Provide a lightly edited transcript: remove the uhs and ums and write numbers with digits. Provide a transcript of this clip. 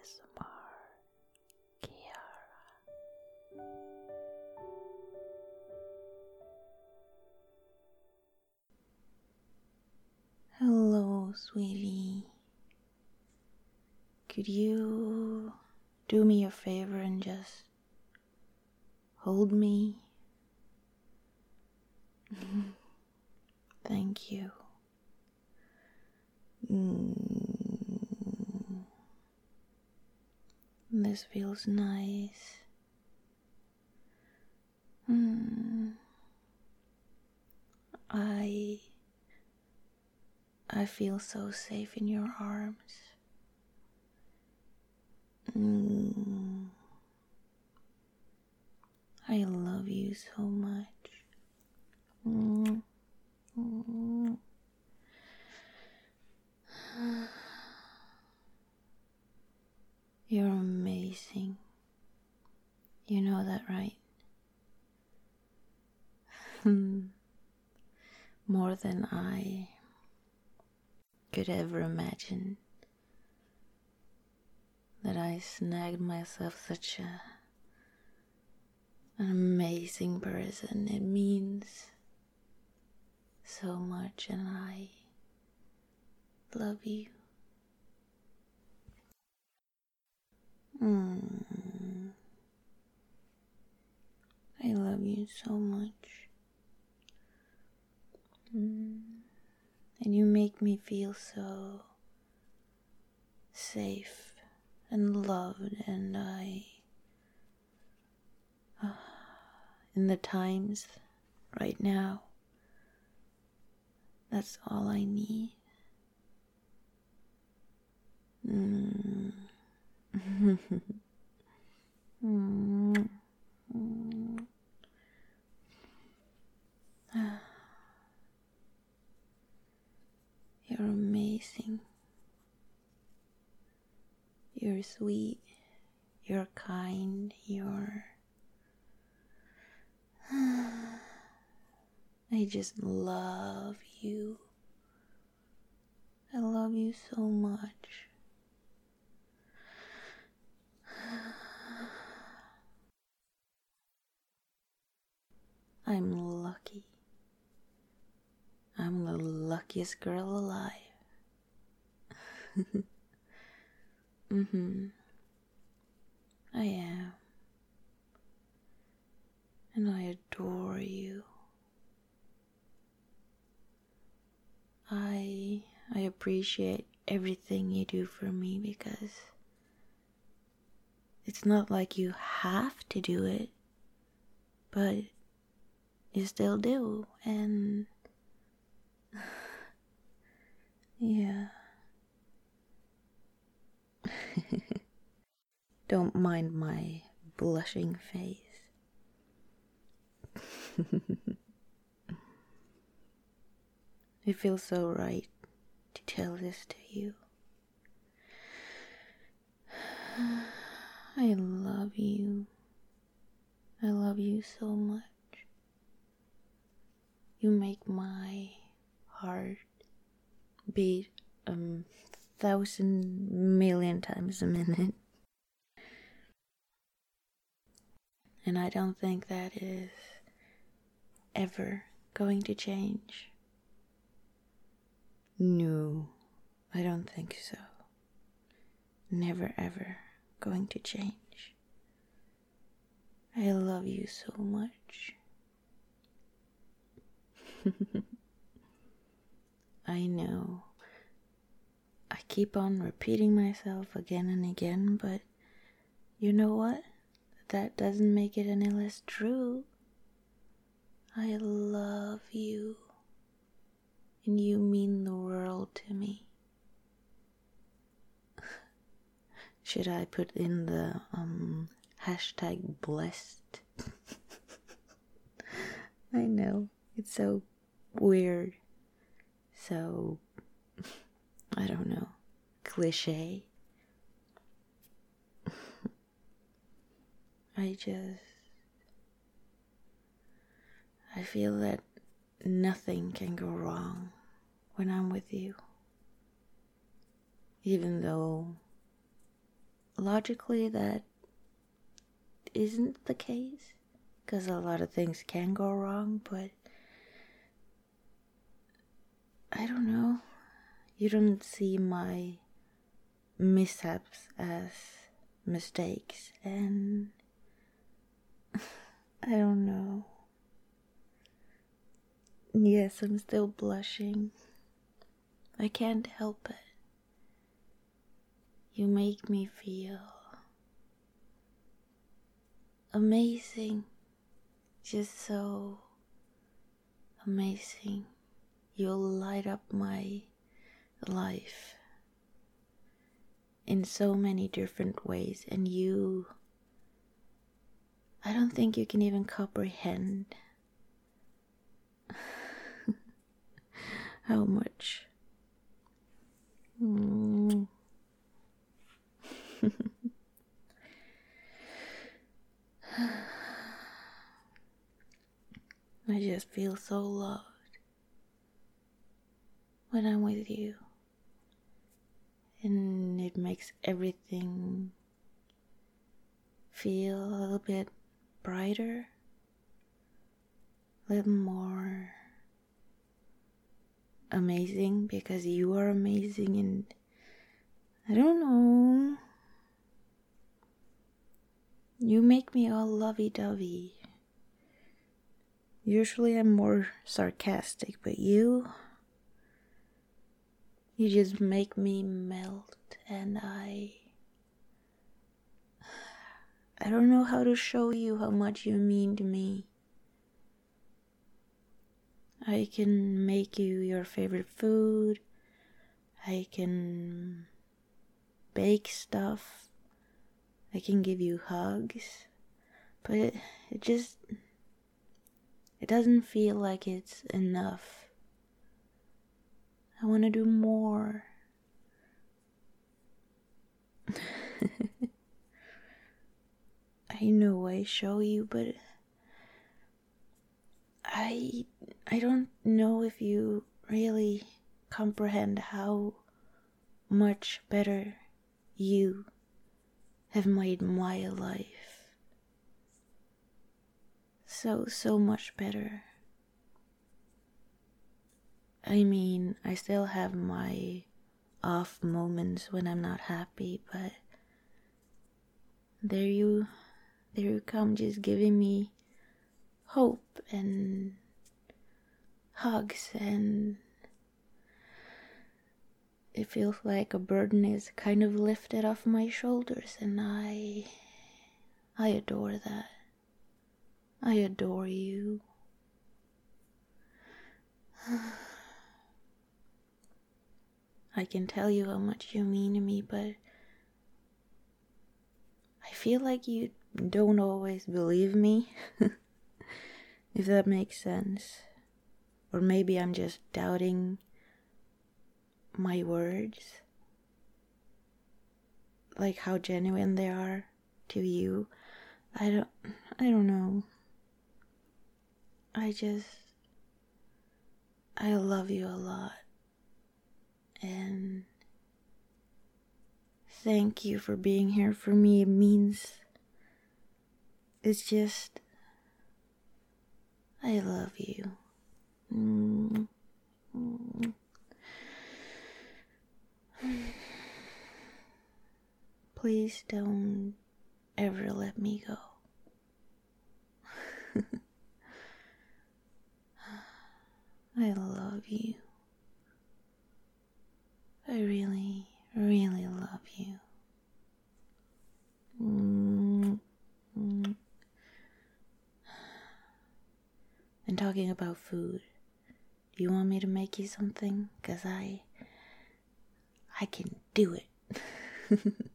ASMR Kiara. Hello, sweetie. Could you do me a favor and just hold me? Thank you. This feels nice. I feel so safe in your arms. I love you so much. You're amazing. You know that, right? More than I could ever imagine. That I snagged myself such an amazing person. It means so much, and I love you. I love you so much. And you make me feel so safe and loved, and in the times right now, that's all I need. You're amazing. You're sweet. You're kind. I just love you. I love you so much. I'm lucky. I'm the luckiest girl alive. I am. And I adore you. I appreciate everything you do for me, because it's not like you have to do it, but you still do, and yeah. Don't mind my blushing face. It feels so right to tell this to you. I love you. I love you so much. You make my heart beat 1,000 million times a minute. And I don't think that is ever going to change. No, I don't think so. Never ever going to change. I love you so much. I know. I keep on repeating myself again and again, but you know what? That doesn't make it any less true. I love you. And you mean the world to me. Should I put in the hashtag blessed? I know, it's so weird. So, I don't know, cliche. I feel that nothing can go wrong when I'm with you. Even though logically that isn't the case, because a lot of things can go wrong, but I don't know. You don't see my mishaps as mistakes, and I don't know. Yes, I'm still blushing. I can't help it. You make me feel amazing. Just so amazing. You'll light up my life in so many different ways, and I don't think you can even comprehend how much. I just feel so loved when I'm with you, and it makes everything feel a little bit brighter, a little more amazing, because you are amazing, and I don't know, you make me all lovey-dovey. Usually I'm more sarcastic, but you just make me melt, and I don't know how to show you how much you mean to me. I can make you your favorite food. I can bake stuff. I can give you hugs. But it doesn't feel like it's enough. I want to do more. I know I show you, but I don't know if you really comprehend how much better you have made my life. So much better. I mean, I still have my off moments when I'm not happy, but there you come, just giving me hope and hugs, and it feels like a burden is kind of lifted off my shoulders, and I adore that. I adore you. I can tell you how much you mean to me, but I feel like you don't always believe me, if that makes sense. Or maybe I'm just doubting my words, like how genuine they are to you. I don't know. I love you a lot, and thank you for being here for me. It's just, I love you. Please don't ever let me go. I love you. I really, really love you. And talking about food, do you want me to make you something? 'Cause I can do it.